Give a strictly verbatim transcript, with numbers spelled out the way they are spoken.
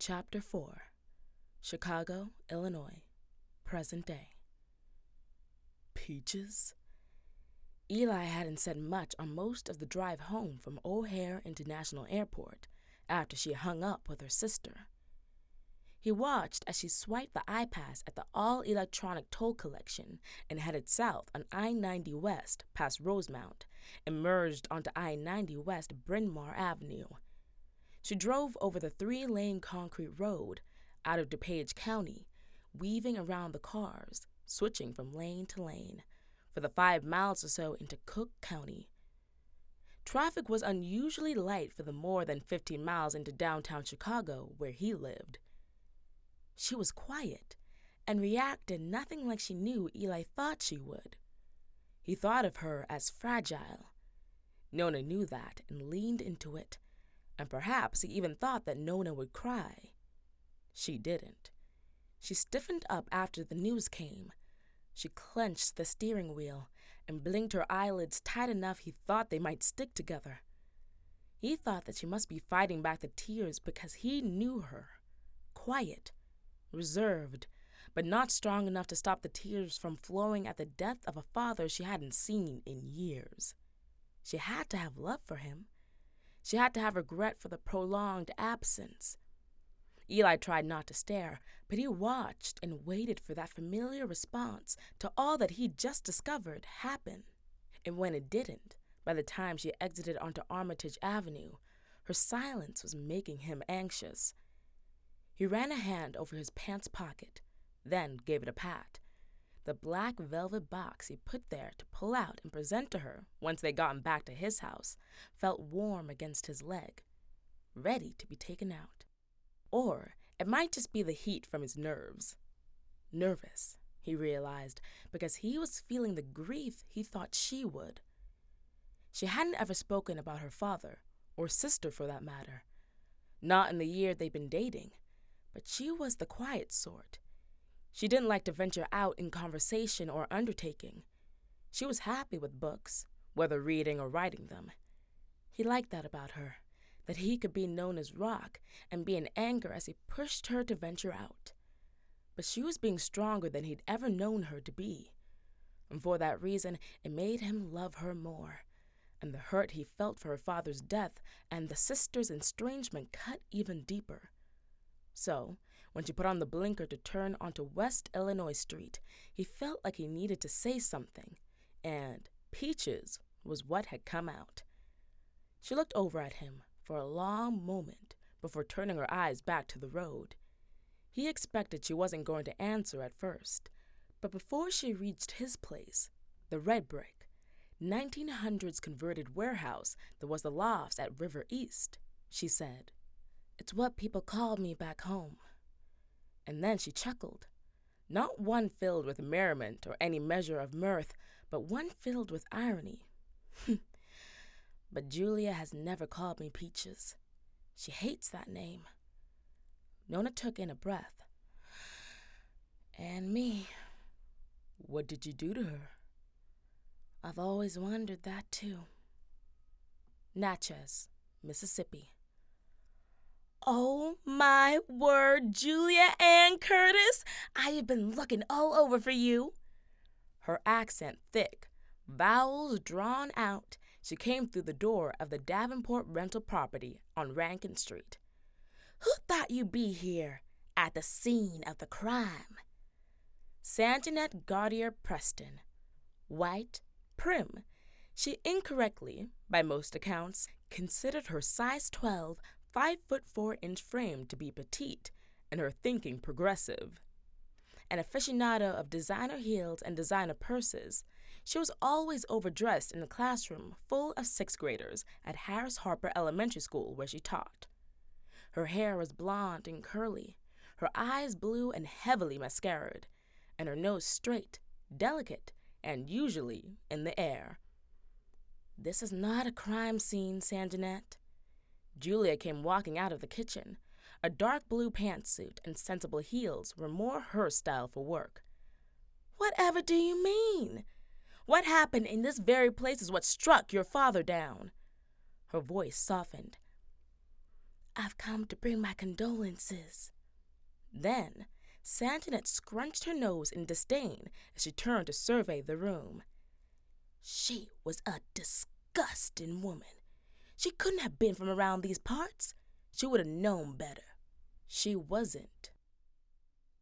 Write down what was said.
Chapter four. Chicago, Illinois, present day. Peaches? Eli hadn't said much on most of the drive home from O'Hare International Airport after she hung up with her sister. He watched as she swiped the iPass at the all-electronic toll collection and headed south on I ninety West past Rosemount and merged onto I ninety West Bryn Mawr Avenue. She drove over the three-lane concrete road out of DuPage County, weaving around the cars, switching from lane to lane, for the five miles or so into Cook County. Traffic was unusually light for the more than fifteen miles into downtown Chicago where he lived. She was quiet and reacted nothing like she knew Eli thought she would. He thought of her as fragile. Nona knew that and leaned into it, and perhaps he even thought that Nona would cry. She didn't. She stiffened up after the news came. She clenched the steering wheel and blinked her eyelids tight enough he thought they might stick together. He thought that she must be fighting back the tears because he knew her. Quiet, reserved, but not strong enough to stop the tears from flowing at the death of a father she hadn't seen in years. She had to have love for him. She had to have regret for the prolonged absence. Eli tried not to stare, but he watched and waited for that familiar response to all that he'd just discovered happen. And when it didn't, by the time she exited onto Armitage Avenue, her silence was making him anxious. He ran a hand over his pants pocket, then gave it a pat. The black velvet box he put there to pull out and present to her once they'd gotten back to his house felt warm against his leg, ready to be taken out. Or it might just be the heat from his nerves. Nervous, he realized, because he was feeling the grief he thought she would. She hadn't ever spoken about her father, or sister for that matter. Not in the year they'd been dating, but she was the quiet sort. She didn't like to venture out in conversation or undertaking. She was happy with books, whether reading or writing them. He liked that about her, that he could be known as rock and be in anger as he pushed her to venture out. But she was being stronger than he'd ever known her to be. And for that reason, it made him love her more. And the hurt he felt for her father's death and the sister's estrangement cut even deeper. So, when she put on the blinker to turn onto West Illinois Street, he felt like he needed to say something, and Peaches was what had come out. She looked over at him for a long moment before turning her eyes back to the road. He expected she wasn't going to answer at first, but before she reached his place, the Red Brick, nineteen hundreds converted warehouse that was the lofts at River East, she said, "It's what people called me back home." And then she chuckled, not one filled with merriment or any measure of mirth, but one filled with irony. But Julia has never called me Peaches. She hates that name. Nona took in a breath. And me. What did you do to her? I've always wondered that, too. Natchez, Mississippi. Oh, my word, Julia Ann Curtis, I have been looking all over for you. Her accent thick, vowels drawn out, she came through the door of the Davenport rental property on Rankin Street. Who thought you'd be here at the scene of the crime? Sanjanet Gaudier Preston. White, prim. She incorrectly, by most accounts, considered her size twelve, five foot four inch frame to be petite, and her thinking progressive. An aficionado of designer heels and designer purses, she was always overdressed in the classroom full of sixth graders at Harris Harper Elementary School where she taught. Her hair was blonde and curly, her eyes blue and heavily mascaraed, and her nose straight, delicate, and usually in the air. This is not a crime scene, Sanjanet. Julia came walking out of the kitchen. A dark blue pantsuit and sensible heels were more her style for work. Whatever do you mean? What happened in this very place is what struck your father down. Her voice softened. I've come to bring my condolences. Then, Sanjanet scrunched her nose in disdain as she turned to survey the room. She was a disgusting woman. She couldn't have been from around these parts. She would have known better. She wasn't.